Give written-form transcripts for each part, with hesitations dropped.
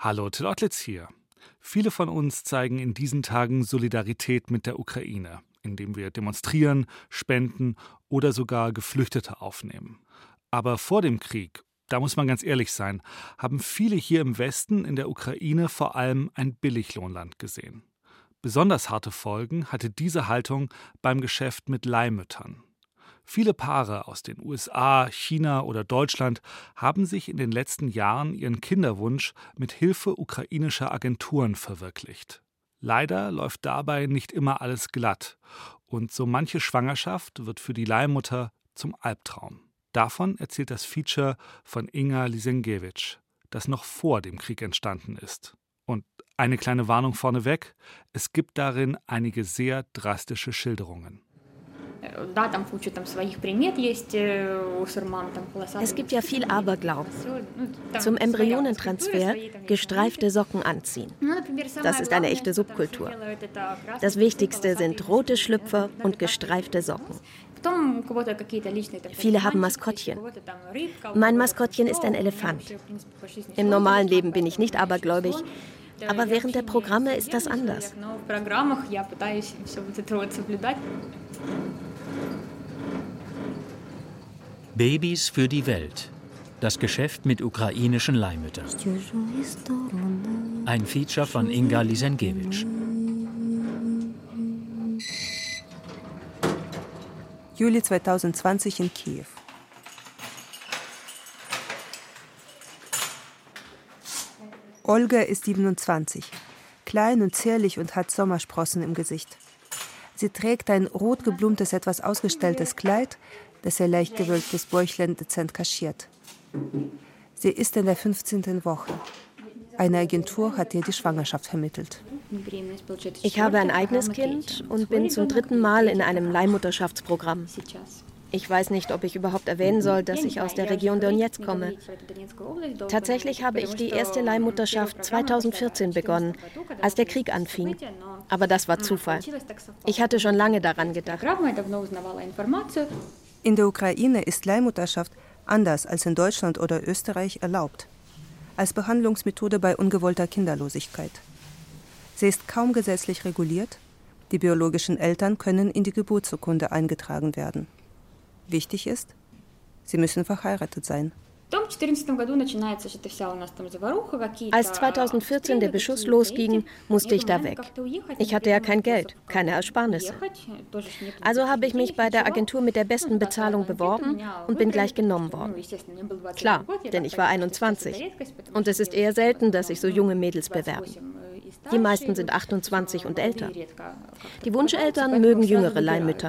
Hallo, Till Ottlitz hier. Viele von uns zeigen in diesen Tagen Solidarität mit der Ukraine, indem wir demonstrieren, spenden oder sogar Geflüchtete aufnehmen. Aber vor dem Krieg, da muss man ganz ehrlich sein, haben viele hier im Westen in der Ukraine vor allem ein Billiglohnland gesehen. Besonders harte Folgen hatte diese Haltung beim Geschäft mit Leihmüttern. Viele Paare aus den USA, China oder Deutschland haben sich in den letzten Jahren ihren Kinderwunsch mit Hilfe ukrainischer Agenturen verwirklicht. Leider läuft dabei nicht immer alles glatt und so manche Schwangerschaft wird für die Leihmutter zum Albtraum. Davon erzählt das Feature von Inga Lisenkiewicz, das noch vor dem Krieg entstanden ist. Und eine kleine Warnung vorneweg, es gibt darin einige sehr drastische Schilderungen. Es gibt ja viel Aberglauben. Zum Embryonentransfer gestreifte Socken anziehen. Das ist eine echte Subkultur. Das Wichtigste sind rote Schlüpfer und gestreifte Socken. Viele haben Maskottchen. Mein Maskottchen ist ein Elefant. Im normalen Leben bin ich nicht abergläubig, aber während der Programme ist das anders. Babys für die Welt. Das Geschäft mit ukrainischen Leihmüttern. Ein Feature von Inga Lisenkiewicz. Juli 2020 in Kiew. Olga ist 27, klein und zierlich und hat Sommersprossen im Gesicht. Sie trägt ein rot geblümtes, etwas ausgestelltes Kleid, das ihr leicht gewölbtes Bäuchlein dezent kaschiert. Sie ist in der 15. Woche. Eine Agentur hat ihr die Schwangerschaft vermittelt. Ich habe ein eigenes Kind und bin zum 3. Mal in einem Leihmutterschaftsprogramm. Ich weiß nicht, ob ich überhaupt erwähnen soll, dass ich aus der Region Donetsk komme. Tatsächlich habe ich die erste Leihmutterschaft 2014 begonnen, als der Krieg anfing. Aber das war Zufall. Ich hatte schon lange daran gedacht. In der Ukraine ist Leihmutterschaft anders als in Deutschland oder Österreich erlaubt. Als Behandlungsmethode bei ungewollter Kinderlosigkeit. Sie ist kaum gesetzlich reguliert. Die biologischen Eltern können in die Geburtsurkunde eingetragen werden. Wichtig ist, sie müssen verheiratet sein. Als 2014 der Beschuss losging, musste ich da weg. Ich hatte ja kein Geld, keine Ersparnisse. Also habe ich mich bei der Agentur mit der besten Bezahlung beworben und bin gleich genommen worden. Klar, denn ich war 21. Und es ist eher selten, dass sich so junge Mädels bewerben. Die meisten sind 28 und älter. Die Wunscheltern mögen jüngere Leihmütter.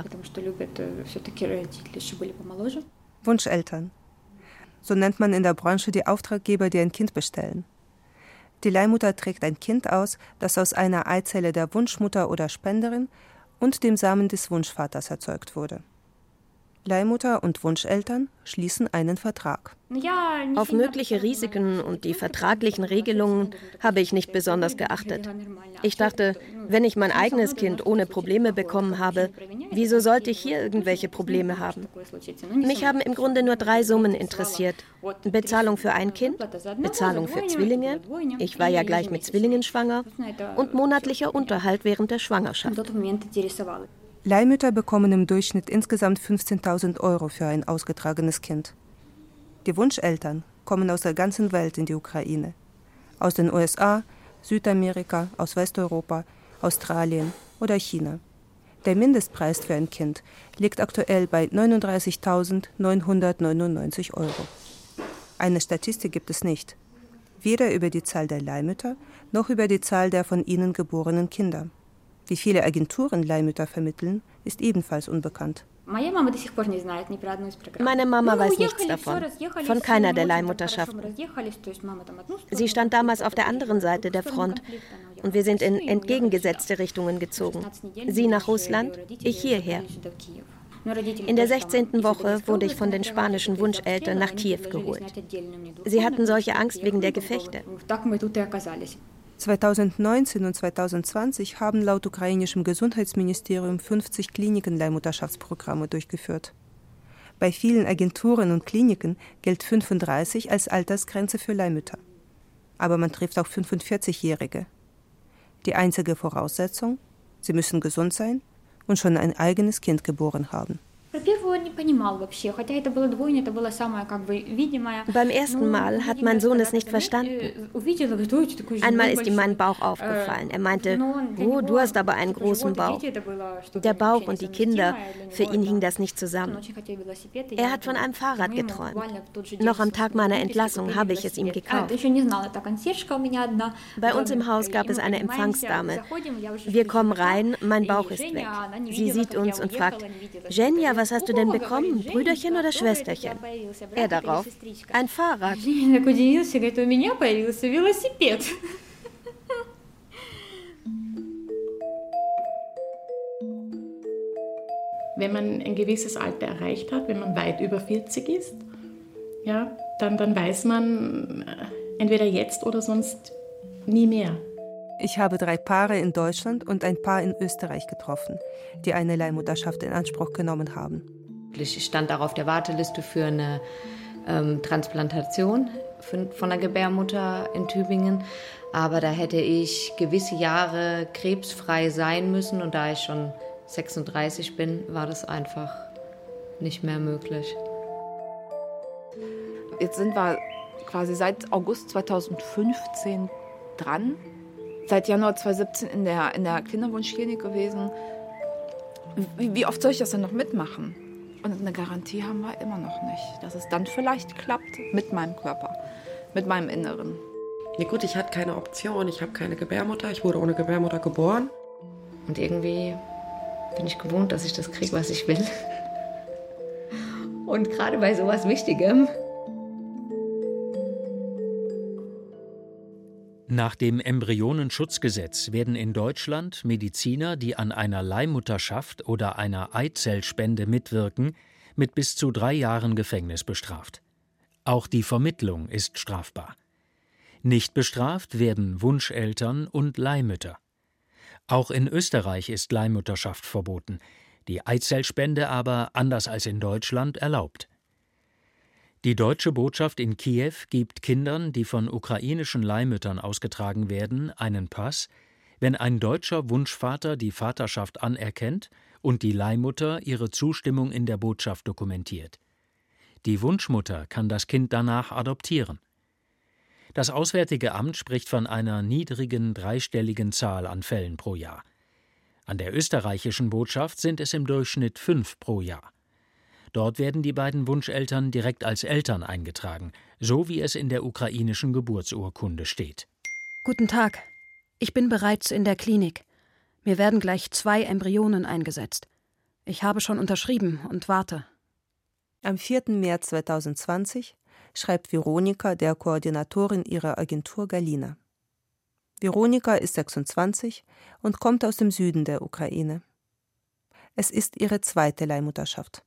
Wunscheltern. So nennt man in der Branche die Auftraggeber, die ein Kind bestellen. Die Leihmutter trägt ein Kind aus, das aus einer Eizelle der Wunschmutter oder Spenderin und dem Samen des Wunschvaters erzeugt wurde. Leihmutter und Wunscheltern schließen einen Vertrag. Auf mögliche Risiken und die vertraglichen Regelungen habe ich nicht besonders geachtet. Ich dachte, wenn ich mein eigenes Kind ohne Probleme bekommen habe, wieso sollte ich hier irgendwelche Probleme haben? Mich haben im Grunde nur 3 Summen interessiert. Bezahlung für ein Kind, Bezahlung für Zwillinge, ich war ja gleich mit Zwillingen schwanger, und monatlicher Unterhalt während der Schwangerschaft. Leihmütter bekommen im Durchschnitt insgesamt 15.000 € für ein ausgetragenes Kind. Die Wunscheltern kommen aus der ganzen Welt in die Ukraine. Aus den USA, Südamerika, aus Westeuropa, Australien oder China. Der Mindestpreis für ein Kind liegt aktuell bei 39.999 €. Eine Statistik gibt es nicht. Weder über die Zahl der Leihmütter noch über die Zahl der von ihnen geborenen Kinder. Wie viele Agenturen Leihmütter vermitteln, ist ebenfalls unbekannt. Meine Mama weiß nichts davon, von keiner der Leihmutterschaften. Sie stand damals auf der anderen Seite der Front und wir sind in entgegengesetzte Richtungen gezogen. Sie nach Russland, ich hierher. In der 16. Woche wurde ich von den spanischen Wunscheltern nach Kiew geholt. Sie hatten solche Angst wegen der Gefechte. 2019 und 2020 haben laut ukrainischem Gesundheitsministerium 50 Kliniken Leihmutterschaftsprogramme durchgeführt. Bei vielen Agenturen und Kliniken gilt 35 als Altersgrenze für Leihmütter. Aber man trifft auch 45-Jährige. Die einzige Voraussetzung: sie müssen gesund sein und schon ein eigenes Kind geboren haben. Beim ersten Mal hat mein Sohn es nicht verstanden. Einmal ist ihm mein Bauch aufgefallen. Er meinte, oh, du hast aber einen großen Bauch. Der Bauch und die Kinder, für ihn hing das nicht zusammen. Er hat von einem Fahrrad geträumt. Noch am Tag meiner Entlassung habe ich es ihm gekauft. Bei uns im Haus gab es eine Empfangsdame. Wir kommen rein, mein Bauch ist weg. Sie sieht uns und fragt, Zhenya, was hast du denn bekommen? Brüderchen oder Schwesterchen? Er darauf, ein Fahrrad. Wenn man ein gewisses Alter erreicht hat, wenn man weit über 40 ist, ja, dann weiß man entweder jetzt oder sonst nie mehr. Ich habe 3 Paare in Deutschland und ein Paar in Österreich getroffen, die eine Leihmutterschaft in Anspruch genommen haben. Ich stand auch auf der Warteliste für eine Transplantation von der Gebärmutter in Tübingen. Aber da hätte ich gewisse Jahre krebsfrei sein müssen. Und da ich schon 36 bin, war das einfach nicht mehr möglich. Jetzt sind wir quasi seit August 2015 dran. Seit Januar 2017 in der Kinderwunschklinik gewesen. Wie oft soll ich das denn noch mitmachen? Und eine Garantie haben wir immer noch nicht, dass es dann vielleicht klappt mit meinem Körper, mit meinem Inneren. Ja gut, ich hatte keine Option, ich habe keine Gebärmutter, ich wurde ohne Gebärmutter geboren. Und irgendwie bin ich gewohnt, dass ich das kriege, was ich will. Und gerade bei sowas Wichtigem. Nach dem Embryonenschutzgesetz werden in Deutschland Mediziner, die an einer Leihmutterschaft oder einer Eizellspende mitwirken, mit bis zu 3 Jahren Gefängnis bestraft. Auch die Vermittlung ist strafbar. Nicht bestraft werden Wunscheltern und Leihmütter. Auch in Österreich ist Leihmutterschaft verboten, die Eizellspende aber, anders als in Deutschland, erlaubt. Die deutsche Botschaft in Kiew gibt Kindern, die von ukrainischen Leihmüttern ausgetragen werden, einen Pass, wenn ein deutscher Wunschvater die Vaterschaft anerkennt und die Leihmutter ihre Zustimmung in der Botschaft dokumentiert. Die Wunschmutter kann das Kind danach adoptieren. Das Auswärtige Amt spricht von einer niedrigen dreistelligen Zahl an Fällen pro Jahr. An der österreichischen Botschaft sind es im Durchschnitt 5 pro Jahr. Dort werden die beiden Wunscheltern direkt als Eltern eingetragen, so wie es in der ukrainischen Geburtsurkunde steht. Guten Tag. Ich bin bereits in der Klinik. Mir werden gleich 2 Embryonen eingesetzt. Ich habe schon unterschrieben und warte. Am 4. März 2020 schreibt Veronika der Koordinatorin ihrer Agentur Galina. Veronika ist 26 und kommt aus dem Süden der Ukraine. Es ist ihre 2. Leihmutterschaft.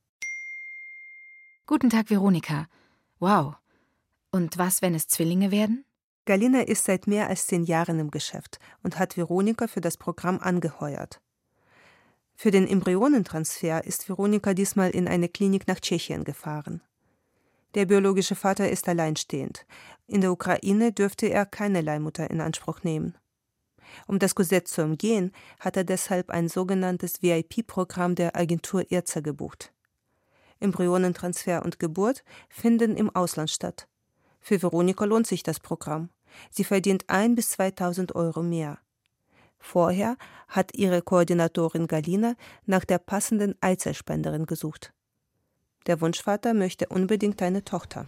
Guten Tag, Veronika. Wow. Und was, wenn es Zwillinge werden? Galina ist seit mehr als 10 Jahren im Geschäft und hat Veronika für das Programm angeheuert. Für den Embryonentransfer ist Veronika diesmal in eine Klinik nach Tschechien gefahren. Der biologische Vater ist alleinstehend. In der Ukraine dürfte er keine Leihmutter in Anspruch nehmen. Um das Gesetz zu umgehen, hat er deshalb ein sogenanntes VIP-Programm der Agentur IRZA gebucht. Embryonentransfer und Geburt finden im Ausland statt. Für Veronika lohnt sich das Programm. Sie verdient 1.000 bis 2.000 Euro mehr. Vorher hat ihre Koordinatorin Galina nach der passenden Eizellspenderin gesucht. Der Wunschvater möchte unbedingt eine Tochter.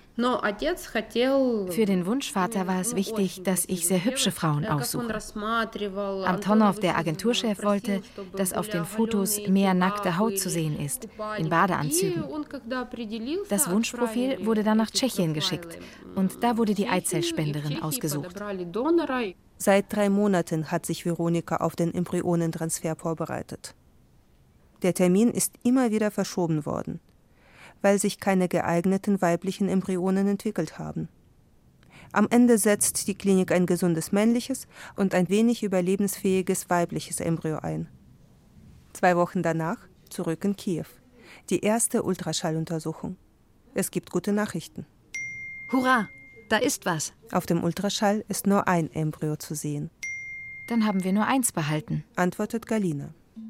Für den Wunschvater war es wichtig, dass ich sehr hübsche Frauen aussuche. Antonov, der Agenturchef, wollte, dass auf den Fotos mehr nackte Haut zu sehen ist, in Badeanzügen. Das Wunschprofil wurde dann nach Tschechien geschickt und da wurde die Eizellspenderin ausgesucht. Seit 3 Monaten hat sich Veronika auf den Embryonentransfer vorbereitet. Der Termin ist immer wieder verschoben worden, weil sich keine geeigneten weiblichen Embryonen entwickelt haben. Am Ende setzt die Klinik ein gesundes männliches und ein wenig überlebensfähiges weibliches Embryo ein. 2 Wochen danach zurück in Kiew. Die erste Ultraschalluntersuchung. Es gibt gute Nachrichten. Hurra! Da ist was. Auf dem Ultraschall ist nur ein Embryo zu sehen. Dann haben wir nur eins behalten, antwortet Galina.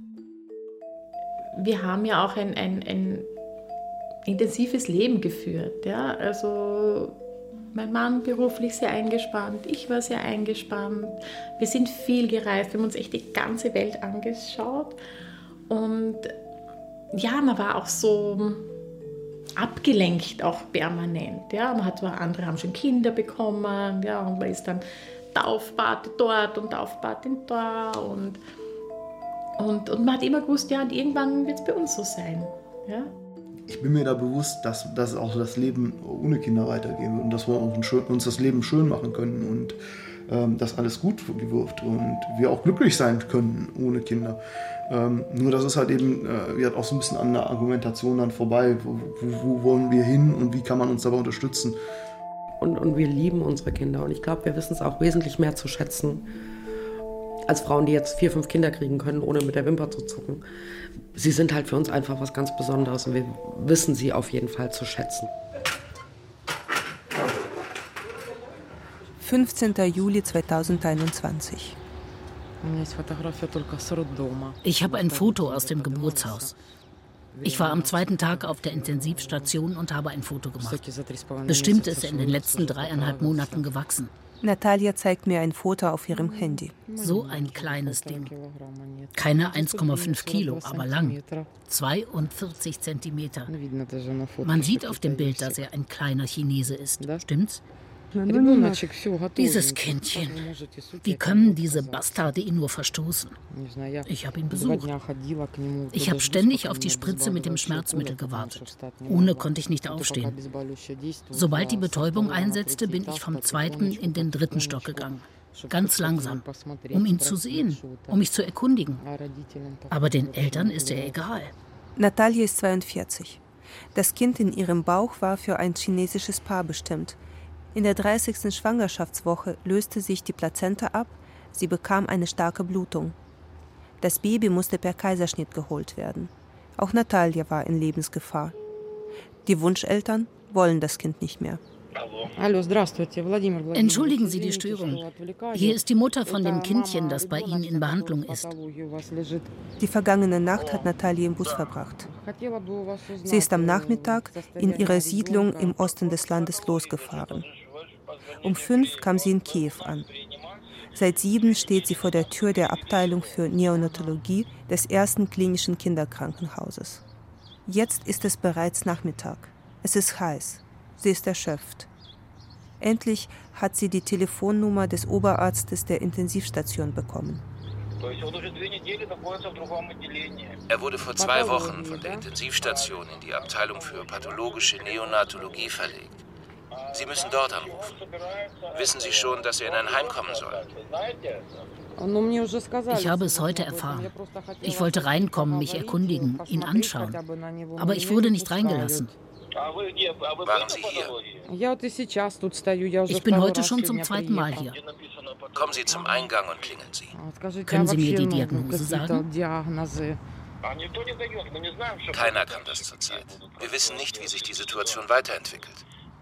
Wir haben ja auch ein intensives Leben geführt. Ja? Also mein Mann beruflich sehr eingespannt, ich war sehr eingespannt. Wir sind viel gereist, wir haben uns echt die ganze Welt angeschaut. Und ja, man war auch so abgelenkt, auch permanent. Ja? Andere haben schon Kinder bekommen, ja? Und man ist dann Taufpate dort und Taufpate da. Und man hat immer gewusst, ja, und irgendwann wird es bei uns so sein. Ja? Ich bin mir da bewusst, dass auch das Leben ohne Kinder weitergehen wird und dass wir uns das Leben schön machen können und dass alles gut wird und wir auch glücklich sein können ohne Kinder. Nur das ist halt eben auch so ein bisschen an der Argumentation dann vorbei. Wo wollen wir hin und wie kann man uns dabei unterstützen? Und wir lieben unsere Kinder und ich glaube, wir wissen es auch wesentlich mehr zu schätzen als Frauen, die jetzt 4, 5 Kinder kriegen können, ohne mit der Wimper zu zucken. Sie sind halt für uns einfach was ganz Besonderes und wir wissen sie auf jeden Fall zu schätzen. 15. Juli 2021. Ich habe ein Foto aus dem Geburtshaus. Ich war am 2. Tag auf der Intensivstation und habe ein Foto gemacht. Bestimmt ist er in den letzten 3,5 Monaten gewachsen. Natalia zeigt mir ein Foto auf ihrem Handy. So ein kleines Ding. Keine 1,5 Kilo, aber lang. 42 Zentimeter. Man sieht auf dem Bild, dass er ein kleiner Chinese ist. Stimmt's? Dieses Kindchen. Wie können diese Bastarde ihn nur verstoßen? Ich habe ihn besucht. Ich habe ständig auf die Spritze mit dem Schmerzmittel gewartet. Ohne konnte ich nicht aufstehen. Sobald die Betäubung einsetzte, bin ich vom 2. in den 3. Stock gegangen. Ganz langsam, um ihn zu sehen, um mich zu erkundigen. Aber den Eltern ist er egal. Natalia ist 42. Das Kind in ihrem Bauch war für ein chinesisches Paar bestimmt. In der 30. Schwangerschaftswoche löste sich die Plazenta ab, sie bekam eine starke Blutung. Das Baby musste per Kaiserschnitt geholt werden. Auch Natalia war in Lebensgefahr. Die Wunscheltern wollen das Kind nicht mehr. Entschuldigen Sie die Störung. Hier ist die Mutter von dem Kindchen, das bei Ihnen in Behandlung ist. Die vergangene Nacht hat Natalia im Bus verbracht. Sie ist am Nachmittag in ihrer Siedlung im Osten des Landes losgefahren. Um 5 kam sie in Kiew an. Seit 7 steht sie vor der Tür der Abteilung für Neonatologie des 1. klinischen Kinderkrankenhauses. Jetzt ist es bereits Nachmittag. Es ist heiß. Sie ist erschöpft. Endlich hat sie die Telefonnummer des Oberarztes der Intensivstation bekommen. Er wurde vor 2 Wochen von der Intensivstation in die Abteilung für pathologische Neonatologie verlegt. Sie müssen dort anrufen. Wissen Sie schon, dass er in ein Heim kommen soll? Ich habe es heute erfahren. Ich wollte reinkommen, mich erkundigen, ihn anschauen. Aber ich wurde nicht reingelassen. Waren Sie hier? Ich bin heute schon zum 2. Mal hier. Kommen Sie zum Eingang und klingeln Sie. Können Sie mir die Diagnose sagen? Keiner kann das zurzeit. Wir wissen nicht, wie sich die Situation weiterentwickelt.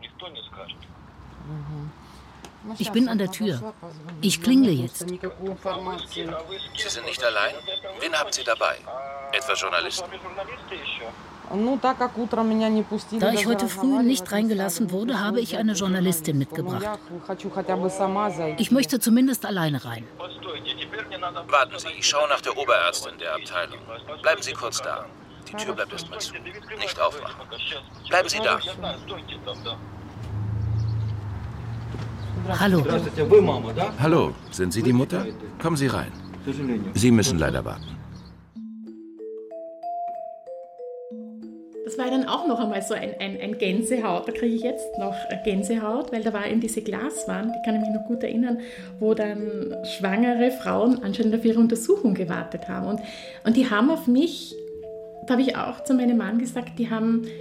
Ich bin an der Tür. Ich klingle jetzt. Sie sind nicht allein? Wen haben Sie dabei? Etwa Journalisten? Da ich heute früh nicht reingelassen wurde, habe ich eine Journalistin mitgebracht. Ich möchte zumindest alleine rein. Warten Sie, ich schaue nach der Oberärztin der Abteilung. Bleiben Sie kurz da. Die Tür bleibt erstmal zu. Nicht aufmachen. Bleiben Sie da. Hallo. Hallo, sind Sie die Mutter? Kommen Sie rein. Sie müssen leider warten. Das war dann auch noch einmal so ein Gänsehaut. Da kriege ich jetzt noch Gänsehaut, weil da war eben diese Glaswand, die kann ich mich noch gut erinnern, wo dann schwangere Frauen anscheinend auf ihre Untersuchung gewartet haben. Und die haben auf mich, da habe ich auch zu meinem Mann gesagt, die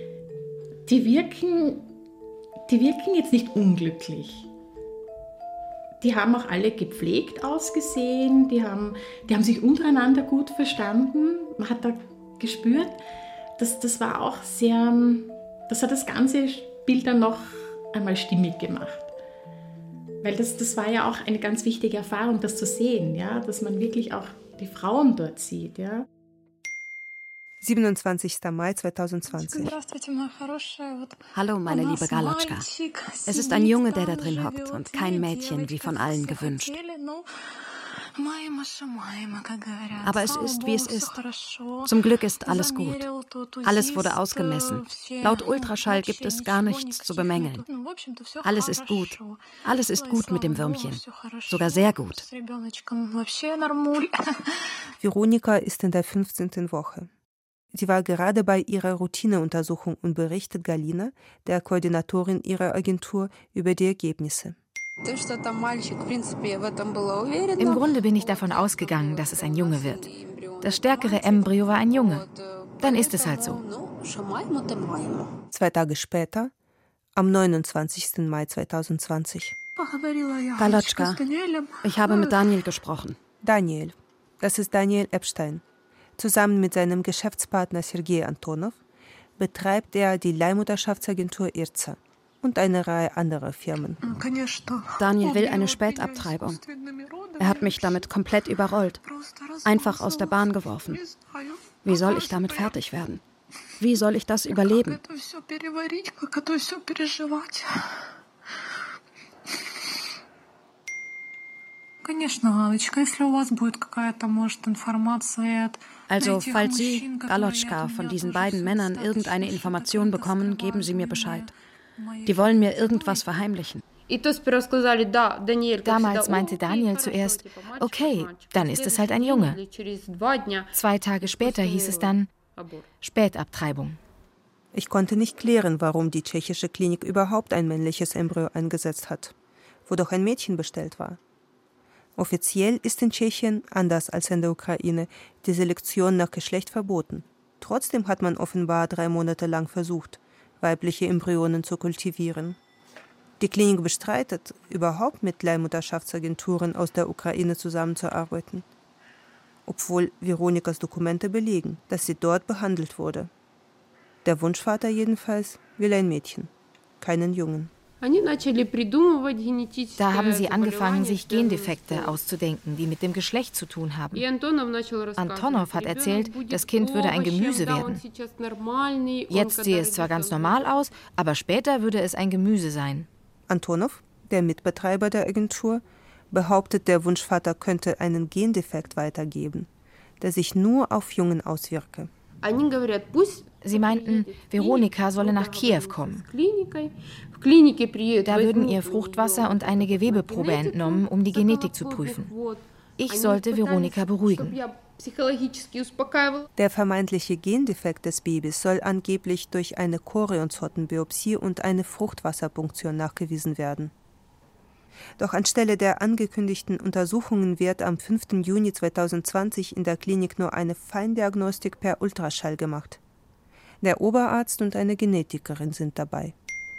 wirken jetzt nicht unglücklich. Die haben auch alle gepflegt ausgesehen, die haben sich untereinander gut verstanden. Man hat da gespürt, das war auch sehr, das hat das ganze Bild dann noch einmal stimmig gemacht. Weil das war ja auch eine ganz wichtige Erfahrung, das zu sehen, ja, dass man wirklich auch die Frauen dort sieht. Ja. 27. Mai 2020. Hallo, meine liebe Galotschka. Es ist ein Junge, der da drin hockt und kein Mädchen, wie von allen gewünscht. Aber es ist, wie es ist. Zum Glück ist alles gut. Alles wurde ausgemessen. Laut Ultraschall gibt es gar nichts zu bemängeln. Alles ist gut. Alles ist gut mit dem Würmchen. Sogar sehr gut. Veronika ist in der 15. Woche. Sie war gerade bei ihrer Routineuntersuchung und berichtet Galina, der Koordinatorin ihrer Agentur, über die Ergebnisse. Im Grunde bin ich davon ausgegangen, dass es ein Junge wird. Das stärkere Embryo war ein Junge. Dann ist es halt so. 2 Tage später, am 29. Mai 2020. Galotschka, ich habe mit Daniel gesprochen. Daniel, das ist Daniel Epstein. Zusammen mit seinem Geschäftspartner Sergei Antonov betreibt er die Leihmutterschaftsagentur IRZA und eine Reihe anderer Firmen. Daniel will eine Spätabtreibung. Er hat mich damit komplett überrollt, einfach aus der Bahn geworfen. Wie soll ich damit fertig werden? Wie soll ich das überleben? Also, falls Sie, Galotschka, von diesen beiden Männern irgendeine Information bekommen, geben Sie mir Bescheid. Die wollen mir irgendwas verheimlichen. Damals meinte Daniel zuerst, okay, dann ist es halt ein Junge. 2 Tage später hieß es dann Spätabtreibung. Ich konnte nicht klären, warum die tschechische Klinik überhaupt ein männliches Embryo eingesetzt hat, wo doch ein Mädchen bestellt war. Offiziell ist in Tschechien, anders als in der Ukraine, die Selektion nach Geschlecht verboten. Trotzdem hat man offenbar 3 Monate lang versucht, weibliche Embryonen zu kultivieren. Die Klinik bestreitet, überhaupt mit Leihmutterschaftsagenturen aus der Ukraine zusammenzuarbeiten. Obwohl Veronikas Dokumente belegen, dass sie dort behandelt wurde. Der Wunschvater jedenfalls will ein Mädchen, keinen Jungen. Da haben sie angefangen, sich Gendefekte auszudenken, die mit dem Geschlecht zu tun haben. Antonov hat erzählt, das Kind würde ein Gemüse werden. Jetzt sehe es zwar ganz normal aus, aber später würde es ein Gemüse sein. Antonov, der Mitbetreiber der Agentur, behauptet, der Wunschvater könnte einen Gendefekt weitergeben, der sich nur auf Jungen auswirke. Sie meinten, Veronika solle nach Kiew kommen. Da würden ihr Fruchtwasser und eine Gewebeprobe entnommen, um die Genetik zu prüfen. Ich sollte Veronika beruhigen. Der vermeintliche Gendefekt des Babys soll angeblich durch eine Chorionzottenbiopsie und eine Fruchtwasserpunktion nachgewiesen werden. Doch anstelle der angekündigten Untersuchungen wird am 5. Juni 2020 in der Klinik nur eine Feindiagnostik per Ultraschall gemacht. Der Oberarzt und eine Genetikerin sind dabei.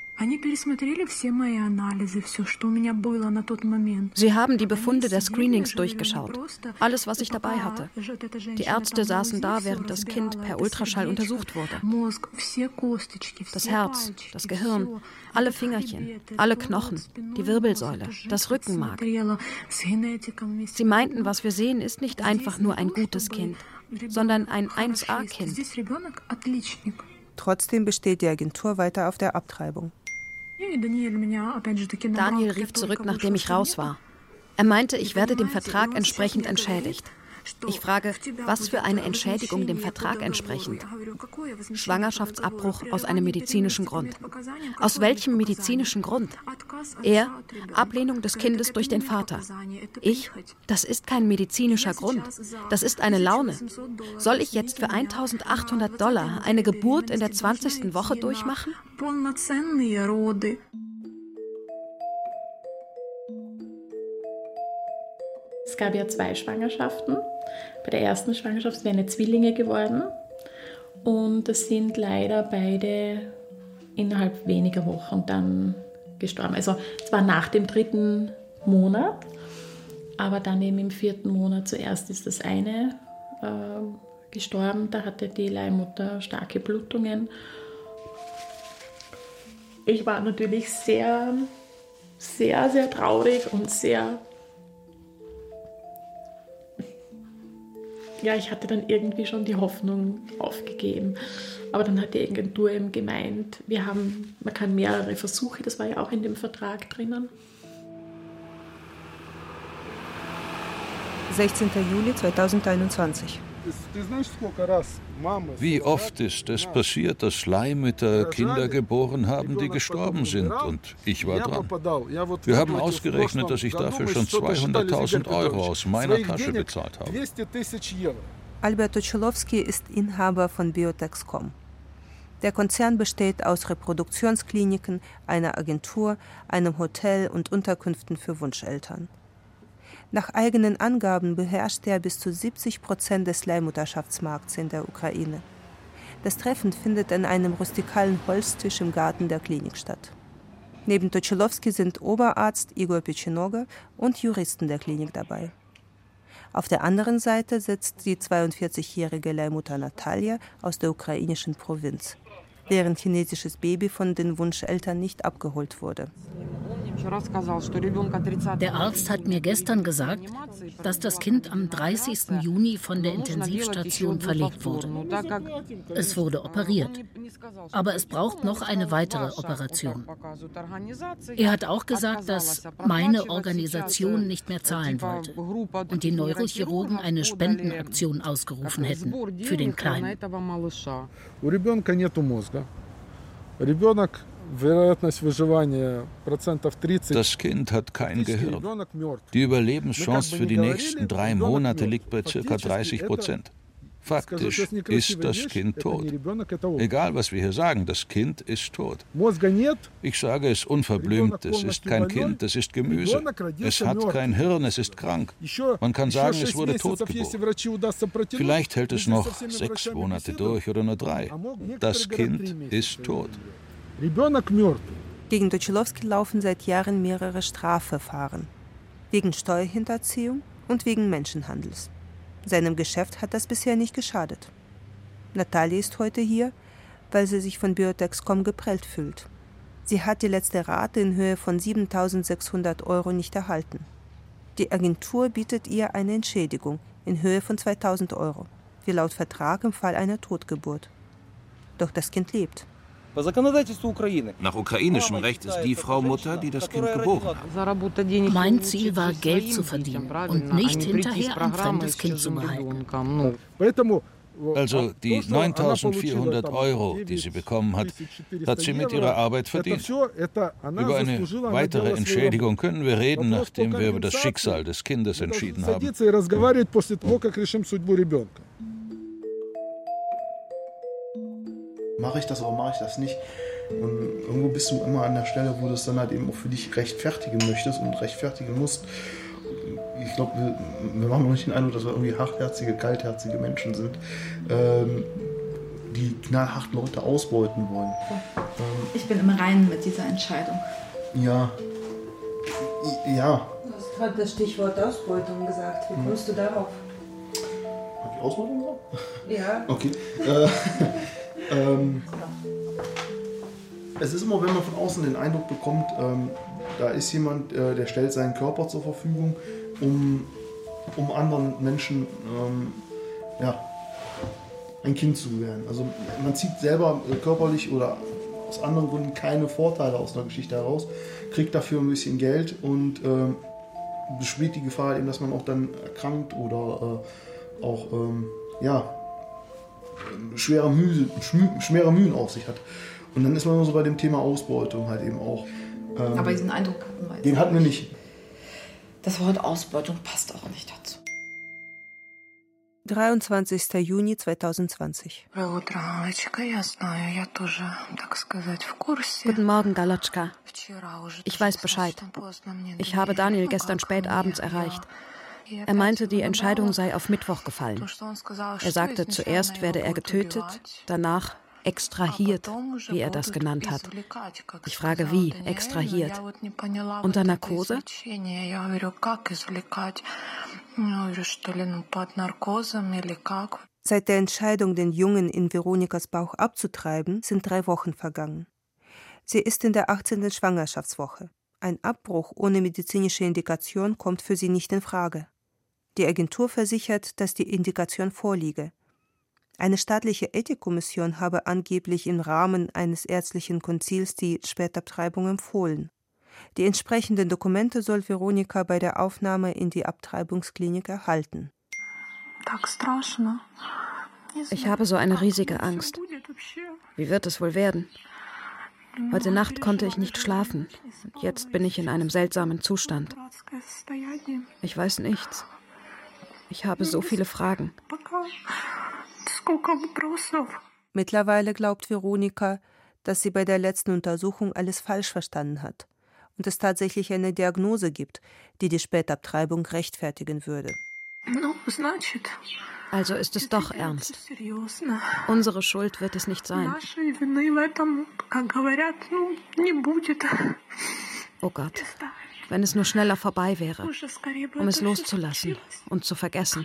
Sie haben die Befunde der Screenings durchgeschaut. Alles, was ich dabei hatte. Die Ärzte saßen da, während das Kind per Ultraschall untersucht wurde. Das Herz, das Gehirn, alle Fingerchen, alle Knochen, die Wirbelsäule, das Rückenmark. Sie meinten, was wir sehen, ist nicht einfach nur ein gutes Kind, sondern ein 1A-Kind. Trotzdem besteht die Agentur weiter auf der Abtreibung. Daniel rief zurück, nachdem ich raus war. Er meinte, ich werde dem Vertrag entsprechend entschädigt. Ich frage, was für eine Entschädigung dem Vertrag entsprechend? Schwangerschaftsabbruch aus einem medizinischen Grund. Aus welchem medizinischen Grund? Er, Ablehnung des Kindes durch den Vater. Ich, das ist kein medizinischer Grund. Das ist eine Laune. Soll ich jetzt für $1.800 eine Geburt in der 20. Woche durchmachen? Es gab ja 2 Schwangerschaften. Bei der ersten Schwangerschaft wären Zwillinge geworden. Und es sind leider beide innerhalb weniger Wochen dann gestorben. Also es war nach dem 3. Monat, aber dann eben im 4. Monat zuerst ist das eine gestorben. Da hatte die Leihmutter starke Blutungen. Ich war natürlich sehr sehr, sehr traurig und sehr... Ja, ich hatte dann irgendwie schon die Hoffnung aufgegeben. Aber dann hat die Agentur eben gemeint, man kann mehrere Versuche, das war ja auch in dem Vertrag drinnen. 16. Juli 2021. Wie oft ist es passiert, dass Leihmütter Kinder geboren haben, die gestorben sind, und ich war dran. Wir haben ausgerechnet, dass ich dafür schon 200.000 Euro aus meiner Tasche bezahlt habe. Albert Tochilowski ist Inhaber von Biotexcom. Der Konzern besteht aus Reproduktionskliniken, einer Agentur, einem Hotel und Unterkünften für Wunscheltern. Nach eigenen Angaben beherrscht er bis zu 70% des Leihmutterschaftsmarkts in der Ukraine. Das Treffen findet an einem rustikalen Holztisch im Garten der Klinik statt. Neben Tochilowski sind Oberarzt Igor Pechenoga und Juristen der Klinik dabei. Auf der anderen Seite sitzt die 42-jährige Leihmutter Natalia aus der ukrainischen Provinz, deren chinesisches Baby von den Wunscheltern nicht abgeholt wurde. Der Arzt hat mir gestern gesagt, dass das Kind am 30. Juni von der Intensivstation verlegt wurde. Es wurde operiert. Aber es braucht noch eine weitere Operation. Er hat auch gesagt, dass meine Organisation nicht mehr zahlen wollte und die Neurochirurgen eine Spendenaktion ausgerufen hätten für den Kleinen. Das Kind hat kein Gehirn. Die Überlebenschance für die nächsten 3 Monate liegt bei ca. 30%. Faktisch ist das Kind tot. Egal, was wir hier sagen, das Kind ist tot. Ich sage es unverblümt, es ist kein Kind, es ist Gemüse. Es hat kein Hirn, es ist krank. Man kann sagen, es wurde totgeboren. Vielleicht hält es noch 6 Monate durch oder nur 3. Das Kind ist tot. Gegen Tochilowski laufen seit Jahren mehrere Strafverfahren. Wegen Steuerhinterziehung und wegen Menschenhandels. Seinem Geschäft hat das bisher nicht geschadet. Natalia ist heute hier, weil sie sich von Biotexcom geprellt fühlt. Sie hat die letzte Rate in Höhe von 7.600 Euro nicht erhalten. Die Agentur bietet ihr eine Entschädigung in Höhe von 2.000 Euro, wie laut Vertrag im Fall einer Totgeburt. Doch das Kind lebt. Nach ukrainischem Recht ist die Frau Mutter, die das Kind geboren hat. Mein Ziel war, Geld zu verdienen und nicht hinterher ein fremdes Kind zu behalten. Also die 9.400 Euro, die sie bekommen hat, hat sie mit ihrer Arbeit verdient. Über eine weitere Entschädigung können wir reden, nachdem wir über das Schicksal des Kindes entschieden haben. Mache ich das oder mache ich das nicht? Und irgendwo bist du immer an der Stelle, wo du es dann halt eben auch für dich rechtfertigen möchtest und rechtfertigen musst. Ich glaube, wir machen noch nicht den Eindruck, dass wir irgendwie hartherzige, kaltherzige Menschen sind, die knallhart Leute ausbeuten wollen. Ich bin im Reinen mit dieser Entscheidung. Ja. Ja. Du hast gerade das Stichwort Ausbeutung gesagt. Wie kommst du darauf? Hab ich Ausbeutung gesagt? Ja. Okay. Es ist immer, wenn man von außen den Eindruck bekommt, da ist jemand, der stellt seinen Körper zur Verfügung, um anderen Menschen ein Kind zu gewähren. Also man zieht selber körperlich oder aus anderen Gründen keine Vorteile aus einer Geschichte heraus, kriegt dafür ein bisschen Geld und besteht die Gefahr eben, dass man auch dann erkrankt oder schwere Mühen auf sich hat. Und dann ist man immer so bei dem Thema Ausbeutung halt eben auch. Aber diesen Eindruck hatten wir jetzt. Den hatten wir nicht. Das Wort Ausbeutung passt auch nicht dazu. 23. Juni 2020. Guten Morgen, Galotschka. Ich weiß Bescheid. Ich habe Daniel gestern spät abends erreicht. Er meinte, die Entscheidung sei auf Mittwoch gefallen. Er sagte, zuerst werde er getötet, danach extrahiert, wie er das genannt hat. Ich frage, wie extrahiert? Unter Narkose? Seit der Entscheidung, den Jungen in Veronikas Bauch abzutreiben, sind 3 Wochen vergangen. Sie ist in der 18. Schwangerschaftswoche, Ein Abbruch ohne medizinische Indikation kommt für sie nicht in Frage. Die Agentur versichert, dass die Indikation vorliege. Eine staatliche Ethikkommission habe angeblich im Rahmen eines ärztlichen Konzils die Spätabtreibung empfohlen. Die entsprechenden Dokumente soll Veronika bei der Aufnahme in die Abtreibungsklinik erhalten. Ich habe so eine riesige Angst. Wie wird es wohl werden? Heute Nacht konnte ich nicht schlafen. Und jetzt bin ich in einem seltsamen Zustand. Ich weiß nichts. Ich habe so viele Fragen. Mittlerweile glaubt Veronika, dass sie bei der letzten Untersuchung alles falsch verstanden hat und es tatsächlich eine Diagnose gibt, die die Spätabtreibung rechtfertigen würde. Also ist es doch ernst. Unsere Schuld wird es nicht sein. Oh Gott, wenn es nur schneller vorbei wäre, um es loszulassen und zu vergessen.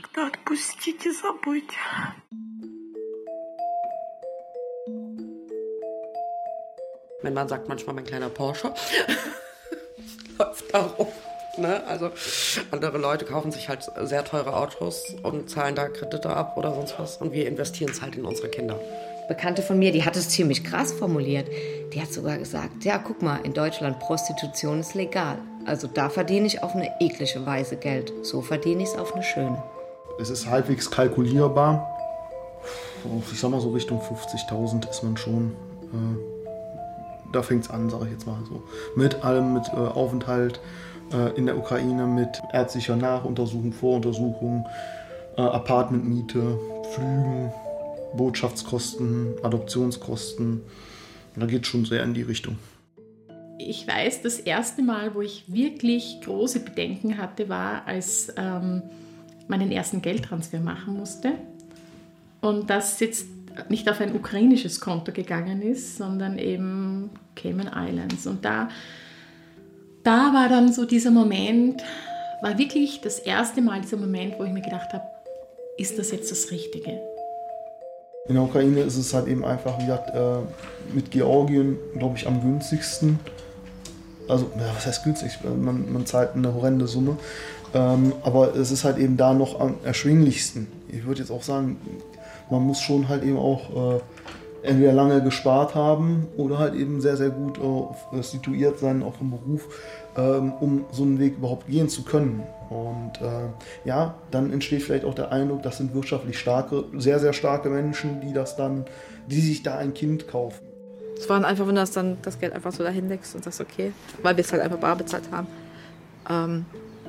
Mein Mann sagt manchmal, mein kleiner Porsche läuft da rum. Ne? Also andere Leute kaufen sich halt sehr teure Autos und zahlen da Kredite ab oder sonst was. Und wir investieren es halt in unsere Kinder. Bekannte von mir, die hat es ziemlich krass formuliert. Die hat sogar gesagt, ja, guck mal, in Deutschland Prostitution ist legal. Also da verdiene ich auf eine eklige Weise Geld. So verdiene ich es auf eine schöne. Es ist halbwegs kalkulierbar. Ich sag mal so Richtung 50.000 ist man schon. Da fängt es an, sage ich jetzt mal so. Mit allem, mit Aufenthalt in der Ukraine, mit ärztlicher Nachuntersuchung, Voruntersuchung, Apartmentmiete, Flügen, Botschaftskosten, Adoptionskosten. Da geht es schon sehr in die Richtung. Ich weiß, das erste Mal, wo ich wirklich große Bedenken hatte, war, als meinen ersten Geldtransfer machen musste. Und das jetzt nicht auf ein ukrainisches Konto gegangen ist, sondern eben Cayman Islands. Und da war dann so dieser Moment, war wirklich das erste Mal dieser Moment, wo ich mir gedacht habe, ist das jetzt das Richtige? In der Ukraine ist es halt eben einfach, wie gesagt, mit Georgien, glaube ich, am günstigsten. Also, ja, was heißt günstig? Man zahlt eine horrende Summe. Aber es ist halt eben da noch am erschwinglichsten. Ich würde jetzt auch sagen, man muss schon halt eben auch entweder lange gespart haben oder halt eben sehr, sehr gut situiert sein, auch im Beruf, um so einen Weg überhaupt gehen zu können. Und ja, dann entsteht vielleicht auch der Eindruck, das sind wirtschaftlich starke, sehr, sehr starke Menschen, die sich da ein Kind kaufen. Es war einfach, wenn du dann das Geld einfach so dahin legst und sagst, okay, weil wir es halt einfach bar bezahlt haben.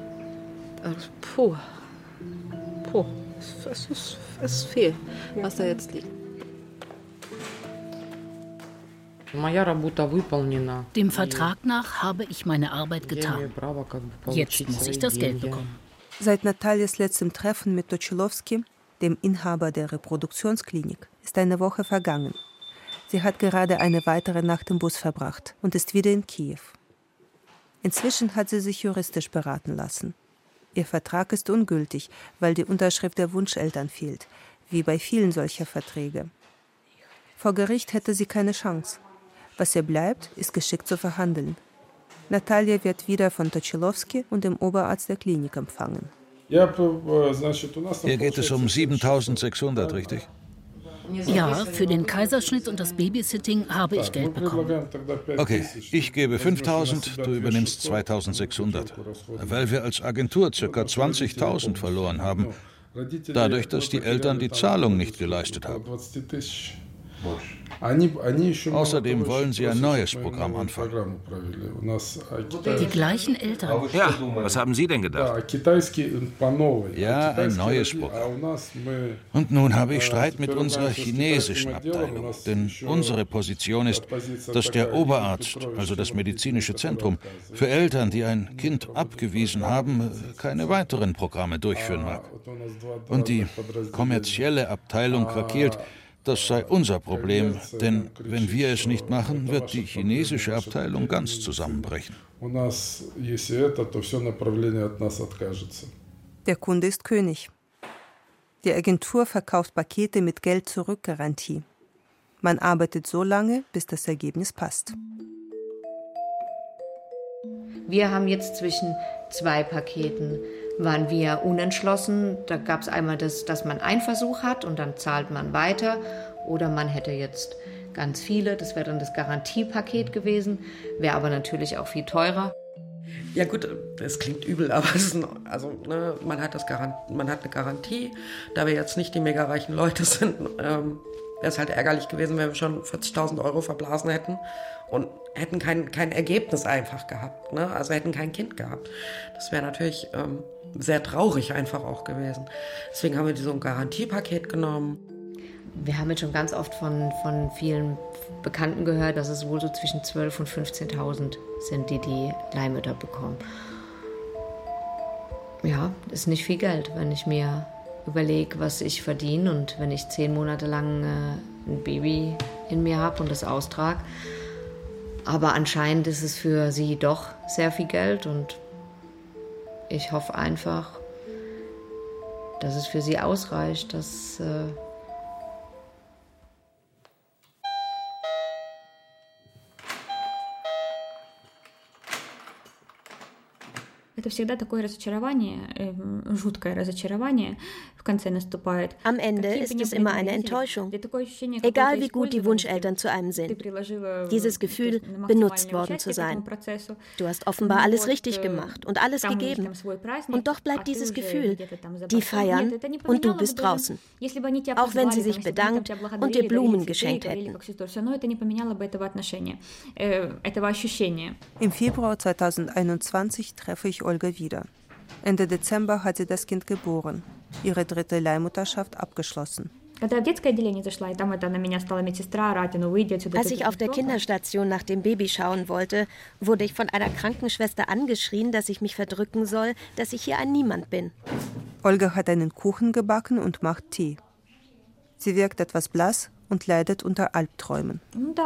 Es ist viel, was da jetzt liegt. Dem Vertrag nach habe ich meine Arbeit getan. Jetzt muss ich das Geld bekommen. Seit Nataljas letztem Treffen mit Tochilowski, dem Inhaber der Reproduktionsklinik, ist eine Woche vergangen. Sie hat gerade eine weitere Nacht im Bus verbracht und ist wieder in Kiew. Inzwischen hat sie sich juristisch beraten lassen. Ihr Vertrag ist ungültig, weil die Unterschrift der Wunscheltern fehlt, wie bei vielen solcher Verträge. Vor Gericht hätte sie keine Chance. Was ihr bleibt, ist geschickt zu verhandeln. Natalja wird wieder von Tochilowski und dem Oberarzt der Klinik empfangen. Hier geht es um 7.600, richtig? Ja, für den Kaiserschnitt und das Babysitting habe ich Geld bekommen. Okay, ich gebe 5.000, du übernimmst 2.600. Weil wir als Agentur ca. 20.000 verloren haben, dadurch, dass die Eltern die Zahlung nicht geleistet haben. Außerdem wollen sie ein neues Programm anfangen. Die gleichen Eltern? Ja, was haben Sie denn gedacht? Ja, ein neues Programm. Und nun habe ich Streit mit unserer chinesischen Abteilung. Denn unsere Position ist, dass der Oberarzt, also das medizinische Zentrum, für Eltern, die ein Kind abgewiesen haben, keine weiteren Programme durchführen mag. Und die kommerzielle Abteilung krakeelt. Das sei unser Problem, denn wenn wir es nicht machen, wird die chinesische Abteilung ganz zusammenbrechen. Der Kunde ist König. Die Agentur verkauft Pakete mit Geld-Zurück-Garantie. Man arbeitet so lange, bis das Ergebnis passt. Wir haben jetzt zwischen 2 Paketen, waren wir unentschlossen. Da gab es einmal das, dass man einen Versuch hat und dann zahlt man weiter. Oder man hätte jetzt ganz viele, das wäre dann das Garantiepaket gewesen, wäre aber natürlich auch viel teurer. Ja gut, es klingt übel, aber man hat eine Garantie. Da wir jetzt nicht die mega reichen Leute sind, wäre es halt ärgerlich gewesen, wenn wir schon 40.000 Euro verblasen hätten und hätten kein Ergebnis einfach gehabt. Ne? Also hätten kein Kind gehabt. Das wäre natürlich sehr traurig einfach auch gewesen. Deswegen haben wir so ein Garantiepaket genommen. Wir haben jetzt schon ganz oft von vielen Bekannten gehört, dass es wohl so zwischen 12.000 und 15.000 sind, die Leihmütter bekommen. Ja, ist nicht viel Geld, wenn ich mir überlege, was ich verdiene und wenn ich 10 Monate lang ein Baby in mir habe und das austrage. Aber anscheinend ist es für sie doch sehr viel Geld und ich hoffe einfach, dass es für sie ausreicht, dass Это всегда такое разочарование, жуткое разочарование в конце наступает. Am Ende ist es immer eine Enttäuschung, egal wie gut die Wunscheltern zu einem sind. Dieses Gefühl, benutzt worden zu sein. Du hast offenbar alles richtig gemacht und alles gegeben. Und doch bleibt dieses Gefühl, die feiern und du bist draußen. Auch wenn sie sich bedankt und dir Blumen geschenkt hätten. Im Februar 2021 treffe ich Olga wieder. Ende Dezember hat sie das Kind geboren, ihre 3. Leihmutterschaft abgeschlossen. Als ich auf der Kinderstation nach dem Baby schauen wollte, wurde ich von einer Krankenschwester angeschrien, dass ich mich verdrücken soll, dass ich hier ein Niemand bin. Olga hat einen Kuchen gebacken und macht Tee. Sie wirkt etwas blass und leidet unter Albträumen.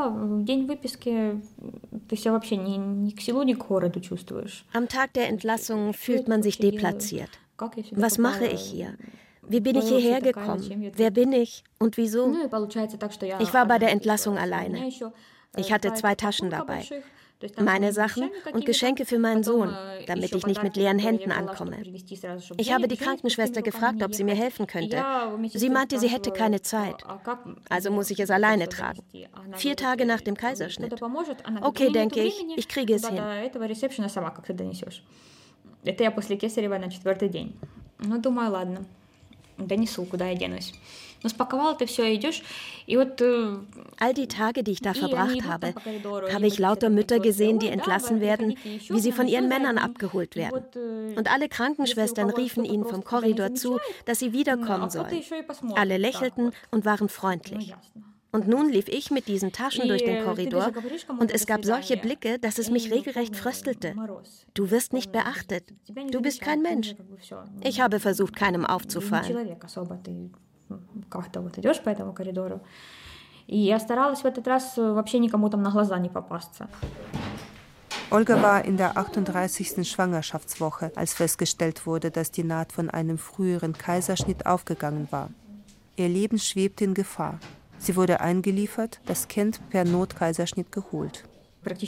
Am Tag der Entlassung fühlt man sich deplatziert. Was mache ich hier? Wie bin ich hierher gekommen? Wer bin ich und wieso? Ich war bei der Entlassung alleine. Ich hatte 2 Taschen dabei. Meine Sachen und Geschenke für meinen Sohn, damit ich nicht mit leeren Händen ankomme. Ich habe die Krankenschwester gefragt, ob sie mir helfen könnte. Sie meinte, sie hätte keine Zeit. Also muss ich es alleine tragen. 4 Tage nach dem Kaiserschnitt. Okay, denke ich, ich kriege es hin. All die Tage, die ich da verbracht habe, habe ich lauter Mütter gesehen, die entlassen werden, wie sie von ihren Männern abgeholt werden. Und alle Krankenschwestern riefen ihnen vom Korridor zu, dass sie wiederkommen sollen. Alle lächelten und waren freundlich. Und nun lief ich mit diesen Taschen durch den Korridor und es gab solche Blicke, dass es mich regelrecht fröstelte. Du wirst nicht beachtet. Du bist kein Mensch. Ich habe versucht, keinem aufzufallen. Olga war in der 38. Schwangerschaftswoche, als festgestellt wurde, dass die Naht von einem früheren Kaiserschnitt aufgegangen war. Ihr Leben schwebte in Gefahr. Sie wurde eingeliefert, das Kind per Notkaiserschnitt geholt. Fast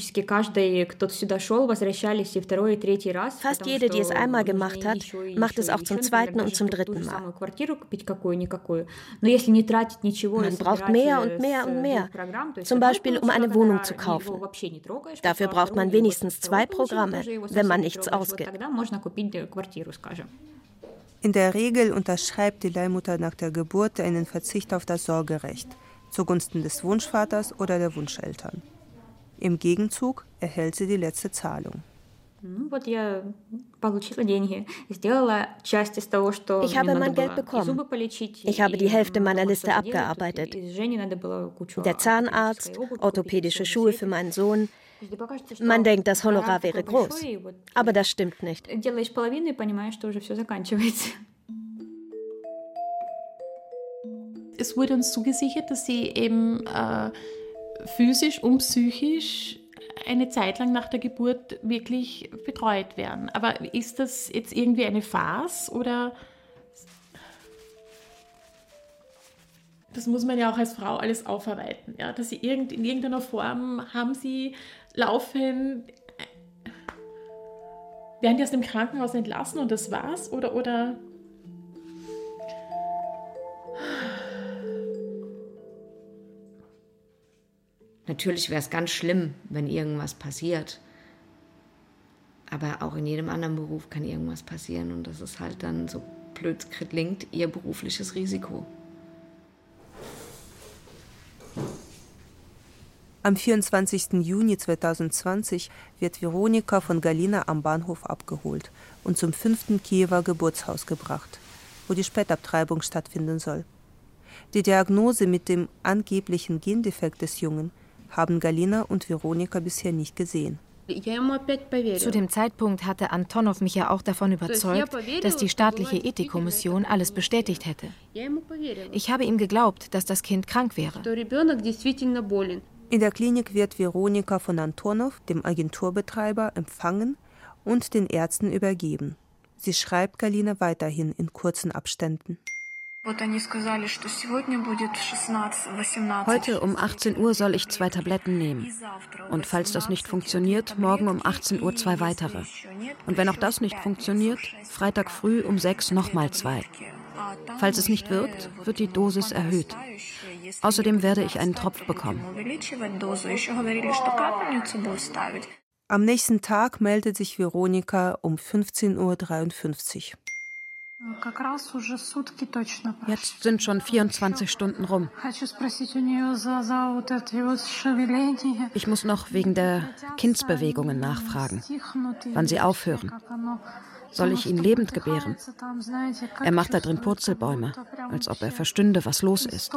jede, die es einmal gemacht hat, macht es auch zum 2. und zum 3. Mal. Man braucht mehr und mehr und mehr, zum Beispiel um eine Wohnung zu kaufen. Dafür braucht man wenigstens 2 Programme, wenn man nichts ausgibt. In der Regel unterschreibt die Leihmutter nach der Geburt einen Verzicht auf das Sorgerecht, zugunsten des Wunschvaters oder der Wunscheltern. Im Gegenzug erhält sie die letzte Zahlung. Ich habe mein Geld bekommen. Ich habe die Hälfte meiner Liste abgearbeitet. Der Zahnarzt, orthopädische Schuhe für meinen Sohn. Man denkt, das Honorar wäre groß. Aber das stimmt nicht. Es wurde uns zugesichert, dass sie eben physisch und psychisch eine Zeit lang nach der Geburt wirklich betreut werden. Aber ist das jetzt irgendwie eine Farce oder? Das muss man ja auch als Frau alles aufarbeiten. Ja? Dass sie in irgendeiner Form haben sie laufend Werden die aus dem Krankenhaus entlassen und das war's? Oder? Natürlich wäre es ganz schlimm, wenn irgendwas passiert. Aber auch in jedem anderen Beruf kann irgendwas passieren. Und das ist halt dann, so blöd klingt, ihr berufliches Risiko. Am 24. Juni 2020 wird Veronika von Galina am Bahnhof abgeholt und zum 5. Kiewer Geburtshaus gebracht, wo die Spätabtreibung stattfinden soll. Die Diagnose mit dem angeblichen Gendefekt des Jungen haben Galina und Veronika bisher nicht gesehen. Zu dem Zeitpunkt hatte Antonow mich ja auch davon überzeugt, dass die staatliche Ethikkommission alles bestätigt hätte. Ich habe ihm geglaubt, dass das Kind krank wäre. In der Klinik wird Veronika von Antonow, dem Agenturbetreiber, empfangen und den Ärzten übergeben. Sie schreibt Galina weiterhin in kurzen Abständen. Heute um 18 Uhr soll ich 2 Tabletten nehmen. Und falls das nicht funktioniert, morgen um 18 Uhr 2 weitere. Und wenn auch das nicht funktioniert, Freitag früh um 6 nochmal 2. Falls es nicht wirkt, wird die Dosis erhöht. Außerdem werde ich einen Tropf bekommen. Am nächsten Tag meldet sich Veronika um 15:53 Uhr. Jetzt sind schon 24 Stunden rum. Ich muss noch wegen der Kindsbewegungen nachfragen, wann sie aufhören. Soll ich ihn lebend gebären? Er macht da drin Purzelbäume, als ob er verstünde, was los ist.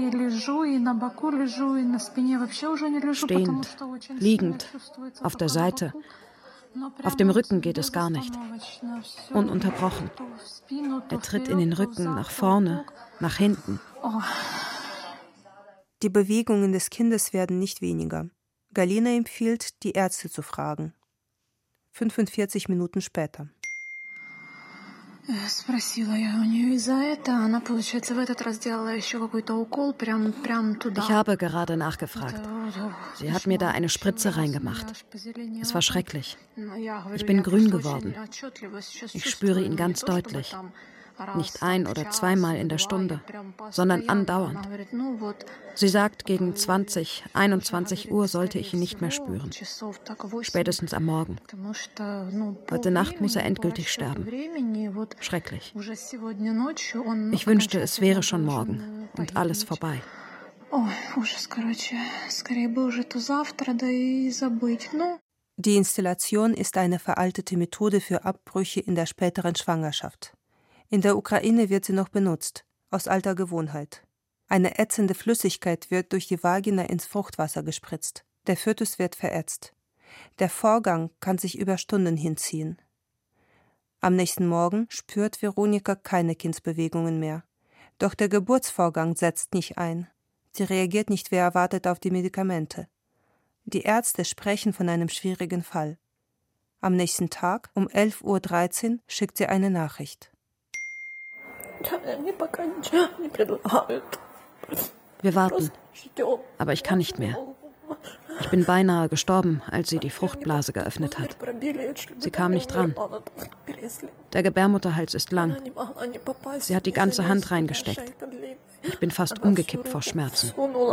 Stehend, liegend, auf der Seite. Auf dem Rücken geht es gar nicht. Ununterbrochen. Er tritt in den Rücken, nach vorne, nach hinten. Die Bewegungen des Kindes werden nicht weniger. Galina empfiehlt, die Ärzte zu fragen. 45 Minuten später. Ich habe gerade nachgefragt. Sie hat mir da eine Spritze reingemacht. Es war schrecklich. Ich bin grün geworden. Ich spüre ihn ganz deutlich. Nicht 1- oder 2-mal in der Stunde, sondern andauernd. Sie sagt, gegen 20, 21 Uhr sollte ich ihn nicht mehr spüren. Spätestens am Morgen. Heute Nacht muss er endgültig sterben. Schrecklich. Ich wünschte, es wäre schon morgen und alles vorbei. Die Installation ist eine veraltete Methode für Abbrüche in der späteren Schwangerschaft. In der Ukraine wird sie noch benutzt, aus alter Gewohnheit. Eine ätzende Flüssigkeit wird durch die Vagina ins Fruchtwasser gespritzt. Der Fötus wird verätzt. Der Vorgang kann sich über Stunden hinziehen. Am nächsten Morgen spürt Veronika keine Kindsbewegungen mehr. Doch der Geburtsvorgang setzt nicht ein. Sie reagiert nicht wie erwartet auf die Medikamente. Die Ärzte sprechen von einem schwierigen Fall. Am nächsten Tag um 11:13 Uhr schickt sie eine Nachricht. Wir warten, aber ich kann nicht mehr. Ich bin beinahe gestorben, als sie die Fruchtblase geöffnet hat. Sie kam nicht dran. Der Gebärmutterhals ist lang. Sie hat die ganze Hand reingesteckt. Ich bin fast umgekippt vor Schmerzen.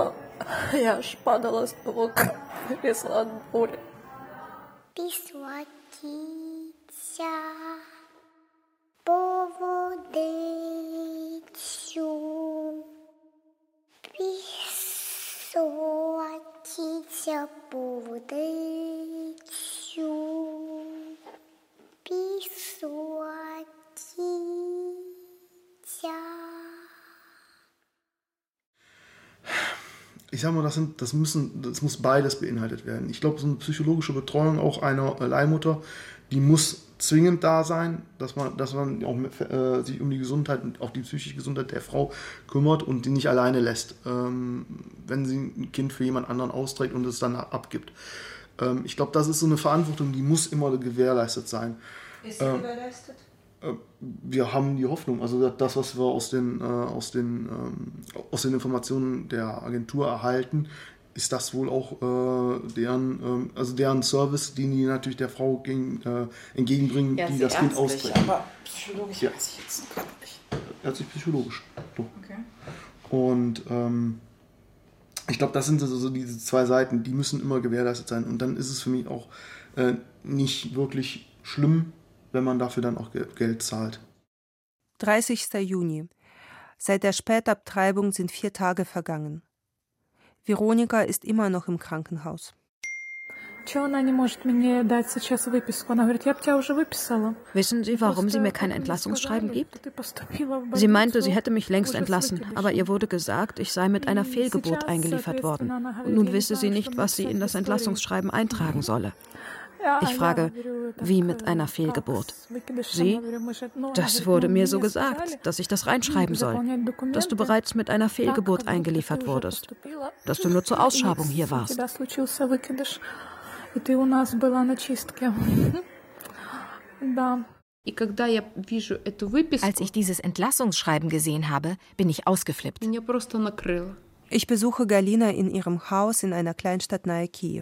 Ich sag mal, das muss beides beinhaltet werden. Ich glaube, so eine psychologische Betreuung auch einer Leihmutter, die muss zwingend da sein, dass man auch sich um die Gesundheit und auch die psychische Gesundheit der Frau kümmert und die nicht alleine lässt, wenn sie ein Kind für jemand anderen austrägt und es dann abgibt. Ich glaube, das ist so eine Verantwortung, die muss immer gewährleistet sein. Ist sie gewährleistet? Wir haben die Hoffnung, also das, was wir aus den Informationen der Agentur erhalten, ist das wohl auch deren Service, den die natürlich der Frau entgegenbringen, die das Kind austrägt. Aber psychologisch weiß ich jetzt gerade nicht. Ärztlich psychologisch. Doch. Okay. Und ich glaube, das sind so diese zwei Seiten, die müssen immer gewährleistet sein. Und dann ist es für mich auch nicht wirklich schlimm, wenn man dafür dann auch Geld zahlt. 30. Juni. Seit der Spätabtreibung sind 4 Tage vergangen. Veronika ist immer noch im Krankenhaus. Wissen Sie, warum sie mir kein Entlassungsschreiben gibt? Sie meinte, sie hätte mich längst entlassen, aber ihr wurde gesagt, ich sei mit einer Fehlgeburt eingeliefert worden. Und nun wisse sie nicht, was sie in das Entlassungsschreiben eintragen solle. Ich frage, wie mit einer Fehlgeburt? Sie? Das wurde mir so gesagt, dass ich das reinschreiben soll, dass du bereits mit einer Fehlgeburt eingeliefert wurdest, dass du nur zur Ausschabung hier warst. Als ich dieses Entlassungsschreiben gesehen habe, bin ich ausgeflippt. Ich besuche Galina in ihrem Haus in einer Kleinstadt nahe Kiew.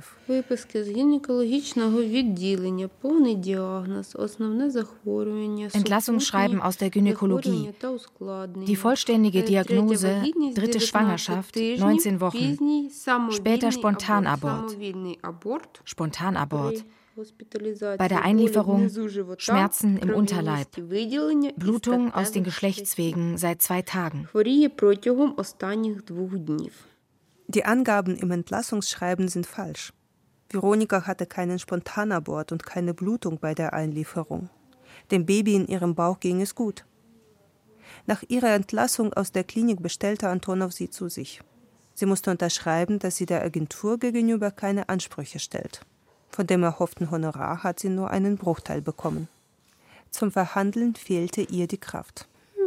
Entlassungsschreiben aus der Gynäkologie. Die vollständige Diagnose, 3. Schwangerschaft, 19 Wochen. Später Spontanabort. Spontanabort. Bei der Einlieferung Schmerzen im Unterleib, Blutung aus den Geschlechtswegen seit 2 Tagen. Die Angaben im Entlassungsschreiben sind falsch. Veronika hatte keinen Spontanabort und keine Blutung bei der Einlieferung. Dem Baby in ihrem Bauch ging es gut. Nach ihrer Entlassung aus der Klinik bestellte Antonow sie zu sich. Sie musste unterschreiben, dass sie der Agentur gegenüber keine Ansprüche stellt. Von dem erhofften Honorar hat sie nur einen Bruchteil bekommen. Zum Verhandeln fehlte ihr die Kraft.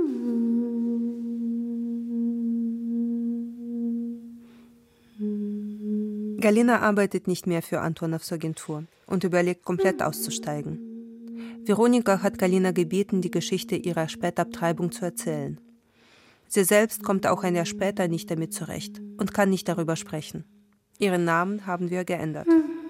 Galina arbeitet nicht mehr für Antonows Agentur und überlegt, komplett auszusteigen. Veronika hat Galina gebeten, die Geschichte ihrer Spätabtreibung zu erzählen. Sie selbst kommt auch ein Jahr später nicht damit zurecht und kann nicht darüber sprechen. Ihren Namen haben wir geändert.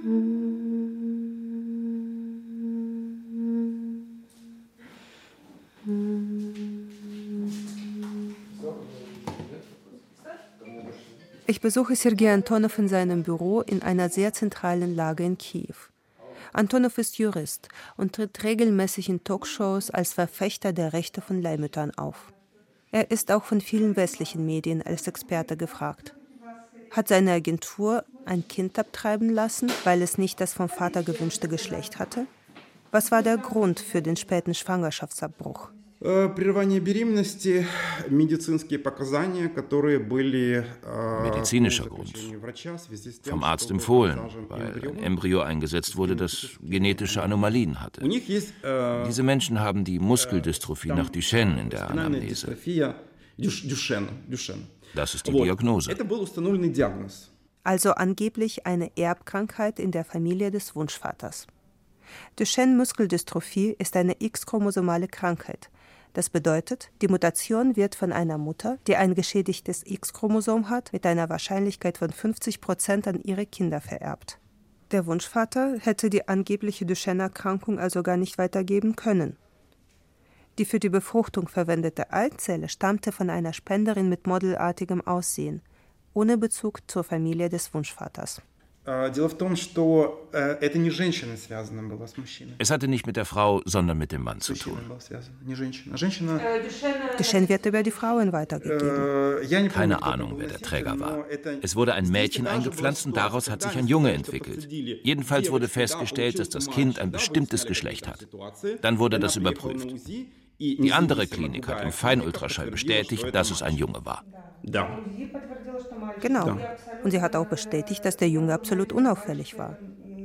Ich besuche Sergei Antonow in seinem Büro in einer sehr zentralen Lage in Kiew. Antonow ist Jurist und tritt regelmäßig in Talkshows als Verfechter der Rechte von Leihmüttern auf. Er ist auch von vielen westlichen Medien als Experte gefragt. Hat seine Agentur ein Kind abtreiben lassen, weil es nicht das vom Vater gewünschte Geschlecht hatte? Was war der Grund für den späten Schwangerschaftsabbruch? Medizinischer Grund. Vom Arzt empfohlen, weil ein Embryo eingesetzt wurde, das genetische Anomalien hatte. Diese Menschen haben die Muskeldystrophie nach Duchenne in der Anamnese. Das ist die Diagnose. Also angeblich eine Erbkrankheit in der Familie des Wunschvaters. Duchenne-Muskeldystrophie ist eine X-chromosomale Krankheit. Das bedeutet, die Mutation wird von einer Mutter, die ein geschädigtes X-Chromosom hat, mit einer Wahrscheinlichkeit von 50% an ihre Kinder vererbt. Der Wunschvater hätte die angebliche Duchenne-Erkrankung also gar nicht weitergeben können. Die für die Befruchtung verwendete Eizelle stammte von einer Spenderin mit modelartigem Aussehen, ohne Bezug zur Familie des Wunschvaters. Es hatte nicht mit der Frau, sondern mit dem Mann zu tun. Duchenne wird über die Frauen weitergegeben. Keine Ahnung, wer der Träger war. Es wurde ein Mädchen eingepflanzt und daraus hat sich ein Junge entwickelt. Jedenfalls wurde festgestellt, dass das Kind ein bestimmtes Geschlecht hat. Dann wurde das überprüft. Die andere Klinik hat im Feinultraschall bestätigt, dass es ein Junge war. Genau. Und sie hat auch bestätigt, dass der Junge absolut unauffällig war.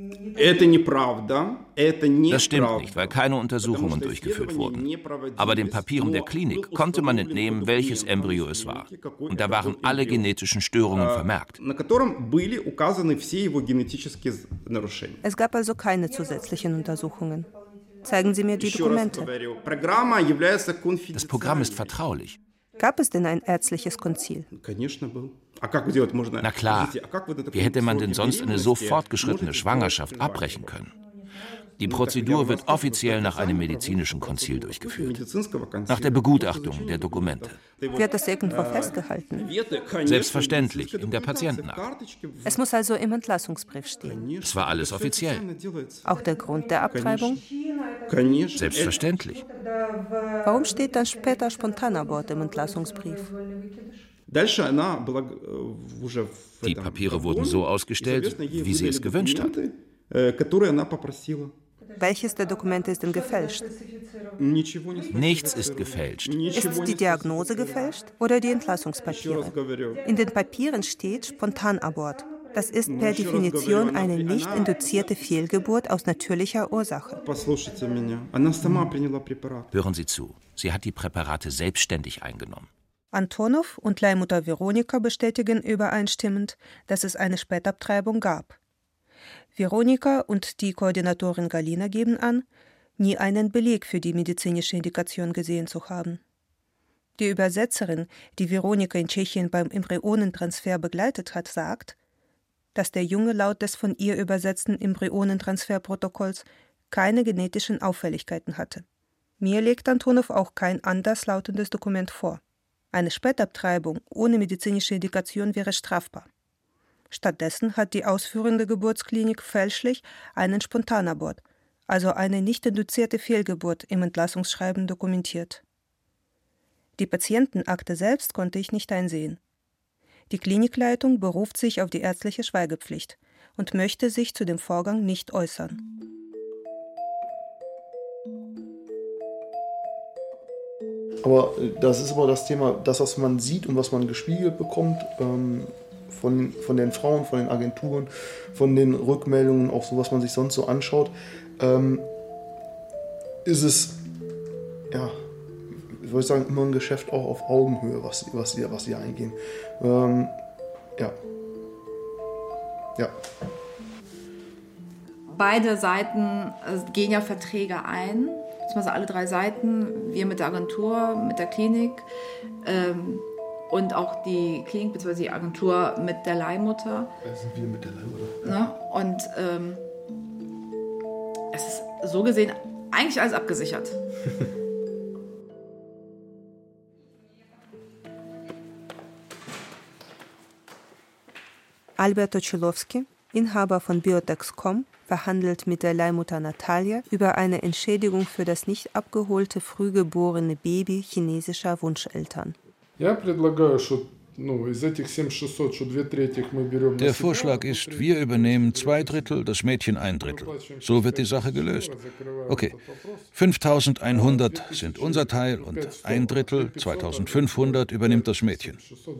Das stimmt nicht, weil keine Untersuchungen durchgeführt wurden. Aber den Papieren der Klinik konnte man entnehmen, welches Embryo es war. Und da waren alle genetischen Störungen vermerkt. Es gab also keine zusätzlichen Untersuchungen. Zeigen Sie mir die Dokumente. Das Programm ist vertraulich. Gab es denn ein ärztliches Konzil? Na klar, wie hätte man denn sonst eine so fortgeschrittene Schwangerschaft abbrechen können? Die Prozedur wird offiziell nach einem medizinischen Konzil durchgeführt. Nach der Begutachtung der Dokumente. Wird das irgendwo festgehalten? Selbstverständlich, in der Patientenakte. Es muss also im Entlassungsbrief stehen. Es war alles offiziell. Auch der Grund der Abtreibung? Selbstverständlich. Warum steht dann später Spontanabort im Entlassungsbrief? Die Papiere wurden so ausgestellt, wie sie es gewünscht hat. Welches der Dokumente ist denn gefälscht? Nichts ist gefälscht. Ist die Diagnose gefälscht oder die Entlassungspapiere? In den Papieren steht Spontanabort. Das ist per Definition eine nicht induzierte Fehlgeburt aus natürlicher Ursache. Hören Sie zu, sie hat die Präparate selbstständig eingenommen. Antonow und Leihmutter Veronika bestätigen übereinstimmend, dass es eine Spätabtreibung gab. Veronika und die Koordinatorin Galina geben an, nie einen Beleg für die medizinische Indikation gesehen zu haben. Die Übersetzerin, die Veronika in Tschechien beim Embryonentransfer begleitet hat, sagt, dass der Junge laut des von ihr übersetzten Embryonentransferprotokolls keine genetischen Auffälligkeiten hatte. Mir legt Antonow auch kein anderslautendes Dokument vor. Eine Spätabtreibung ohne medizinische Indikation wäre strafbar. Stattdessen hat die ausführende Geburtsklinik fälschlich einen Spontanabort, also eine nicht induzierte Fehlgeburt, im Entlassungsschreiben dokumentiert. Die Patientenakte selbst konnte ich nicht einsehen. Die Klinikleitung beruft sich auf die ärztliche Schweigepflicht und möchte sich zu dem Vorgang nicht äußern. Aber das ist aber das Thema, das, was man sieht und was man gespiegelt bekommt, von den Frauen, von den Agenturen, von den Rückmeldungen, auch so, was man sich sonst so anschaut, ist es, ja, ich würde sagen, immer ein Geschäft auch auf Augenhöhe, was sie eingehen. Ja. Beide Seiten gehen ja Verträge ein, beziehungsweise alle 3 Seiten, wir mit der Agentur, mit der Klinik, und auch die Klinik bzw. die Agentur mit der Leihmutter. Das sind wir mit der Leihmutter. Ne? Und es ist so gesehen eigentlich alles abgesichert. Albert Ocilowski, Inhaber von Biotex.com, verhandelt mit der Leihmutter Natalia über eine Entschädigung für das nicht abgeholte frühgeborene Baby chinesischer Wunscheltern. Der Vorschlag ist, wir übernehmen 2/3, das Mädchen 1/3. So wird die Sache gelöst. Okay, 5.100 sind unser Teil und 1/3, 2.500, übernimmt das Mädchen.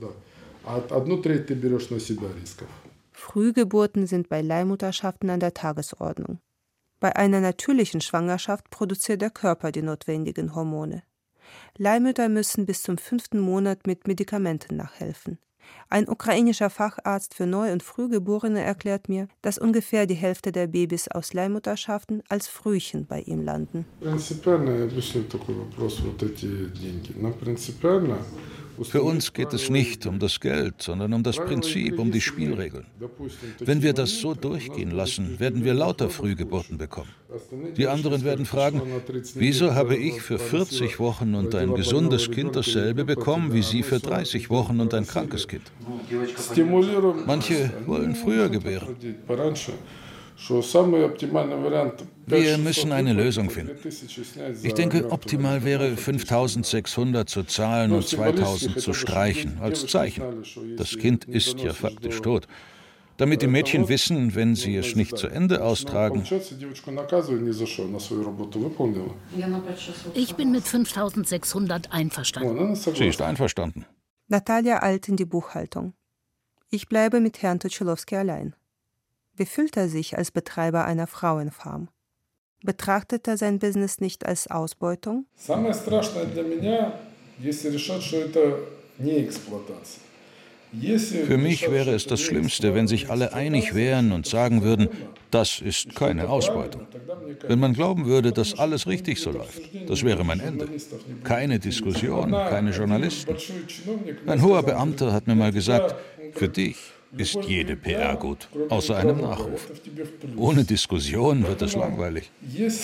Frühgeburten sind bei Leihmutterschaften an der Tagesordnung. Bei einer natürlichen Schwangerschaft produziert der Körper die notwendigen Hormone. Leihmütter müssen bis zum 5. Monat mit Medikamenten nachhelfen. Ein ukrainischer Facharzt für Neu- und Frühgeborene erklärt mir, dass ungefähr die Hälfte der Babys aus Leihmutterschaften als Frühchen bei ihm landen. Für uns geht es nicht um das Geld, sondern um das Prinzip, um die Spielregeln. Wenn wir das so durchgehen lassen, werden wir lauter Frühgeburten bekommen. Die anderen werden fragen, wieso habe ich für 40 Wochen und ein gesundes Kind dasselbe bekommen wie Sie für 30 Wochen und ein krankes Kind? Manche wollen früher gebären. Wir müssen eine Lösung finden. Ich denke, optimal wäre 5.600 zu zahlen und 2.000 zu streichen, als Zeichen. Das Kind ist ja faktisch tot. Damit die Mädchen wissen, wenn sie es nicht zu Ende austragen. Ich bin mit 5.600 einverstanden. Sie ist einverstanden. Natalia eilt in die Buchhaltung. Ich bleibe mit Herrn Ocilowski allein. Wie fühlt er sich als Betreiber einer Frauenfarm? Betrachtet er sein Business nicht als Ausbeutung? Für mich wäre es das Schlimmste, wenn sich alle einig wären und sagen würden, das ist keine Ausbeutung. Wenn man glauben würde, dass alles richtig so läuft, das wäre mein Ende. Keine Diskussion, keine Journalisten. Ein hoher Beamter hat mir mal gesagt, Für dich ist jede PR gut, außer einem Nachruf. Ohne Diskussion wird es langweilig.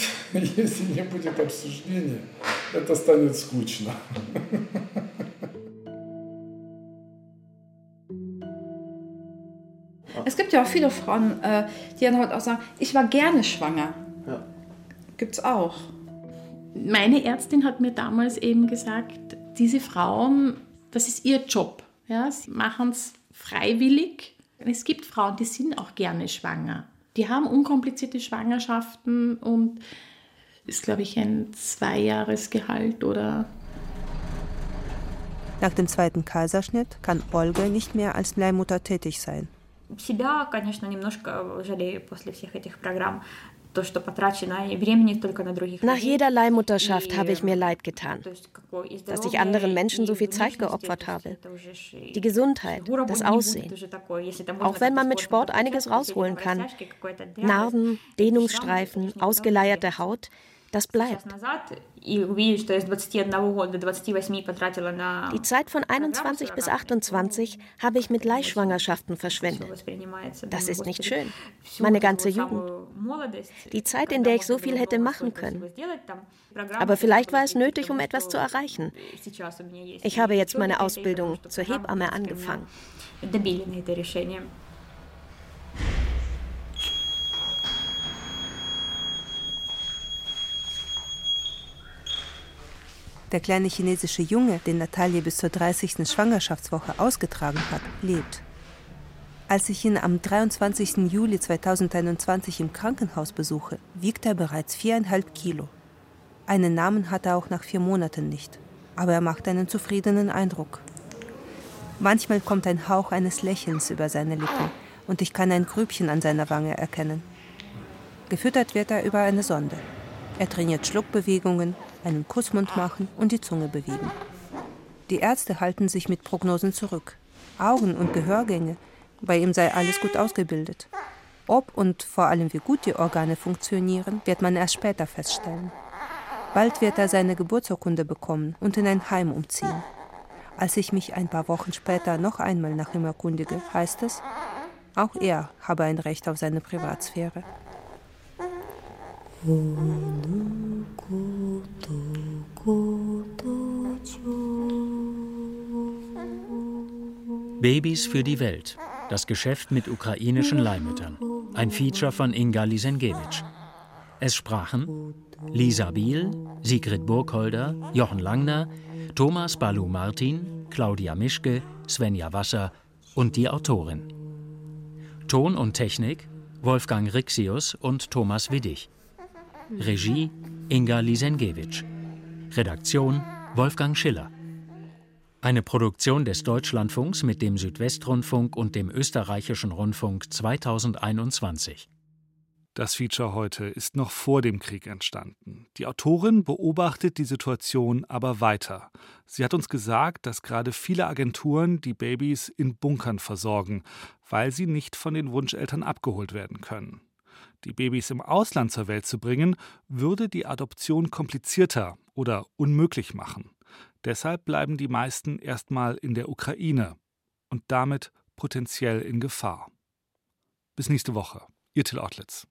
Es gibt ja auch viele Frauen, die dann heute auch sagen, ich war gerne schwanger. Ja. Gibt's auch. Meine Ärztin hat mir damals eben gesagt, diese Frauen, das ist ihr Job. Ja, sie machen es freiwillig. Es gibt Frauen, die sind auch gerne schwanger. Die haben unkomplizierte Schwangerschaften und ist, glaube ich, ein 2-Jahresgehalt oder. Nach dem zweiten Kaiserschnitt kann Olga nicht mehr als Leihmutter tätig sein. Nach jeder Leihmutterschaft habe ich mir leid getan, dass ich anderen Menschen so viel Zeit geopfert habe. Die Gesundheit, das Aussehen. Auch wenn man mit Sport einiges rausholen kann. Narben, Dehnungsstreifen, ausgeleierte Haut, das bleibt. Die Zeit von 21 bis 28 habe ich mit Leihschwangerschaften verschwendet. Das ist nicht schön. Meine ganze Jugend. Die Zeit, in der ich so viel hätte machen können. Aber vielleicht war es nötig, um etwas zu erreichen. Ich habe jetzt meine Ausbildung zur Hebamme angefangen. Der kleine chinesische Junge, den Natalie bis zur 30. Schwangerschaftswoche ausgetragen hat, lebt. Als ich ihn am 23. Juli 2021 im Krankenhaus besuche, wiegt er bereits 4,5 Kilo. Einen Namen hat er auch nach 4 Monaten nicht, aber er macht einen zufriedenen Eindruck. Manchmal kommt ein Hauch eines Lächelns über seine Lippen und ich kann ein Grübchen an seiner Wange erkennen. Gefüttert wird er über eine Sonde. Er trainiert Schluckbewegungen, einen Kussmund machen und die Zunge bewegen. Die Ärzte halten sich mit Prognosen zurück. Augen- und Gehörgänge, bei ihm sei alles gut ausgebildet. Ob und vor allem wie gut die Organe funktionieren, wird man erst später feststellen. Bald wird er seine Geburtsurkunde bekommen und in ein Heim umziehen. Als ich mich ein paar Wochen später noch einmal nach ihm erkundige, heißt es, auch er habe ein Recht auf seine Privatsphäre. Babys für die Welt. Das Geschäft mit ukrainischen Leihmüttern. Ein Feature von Inga Lisenkiewicz. Es sprachen Lisa Biel, Sigrid Burkholder, Jochen Langner, Thomas Balu-Martin, Claudia Mischke, Svenja Wasser und die Autorin. Ton und Technik Wolfgang Rixius und Thomas Widdig. Regie Inga Lisenkiewicz. Redaktion Wolfgang Schiller. Eine Produktion des Deutschlandfunks mit dem Südwestrundfunk und dem Österreichischen Rundfunk 2021. Das Feature heute ist noch vor dem Krieg entstanden. Die Autorin beobachtet die Situation aber weiter. Sie hat uns gesagt, dass gerade viele Agenturen die Babys in Bunkern versorgen, weil sie nicht von den Wunscheltern abgeholt werden können. Die Babys im Ausland zur Welt zu bringen, würde die Adoption komplizierter oder unmöglich machen. Deshalb bleiben die meisten erstmal in der Ukraine und damit potenziell in Gefahr. Bis nächste Woche. Ihr Till Ortlitz.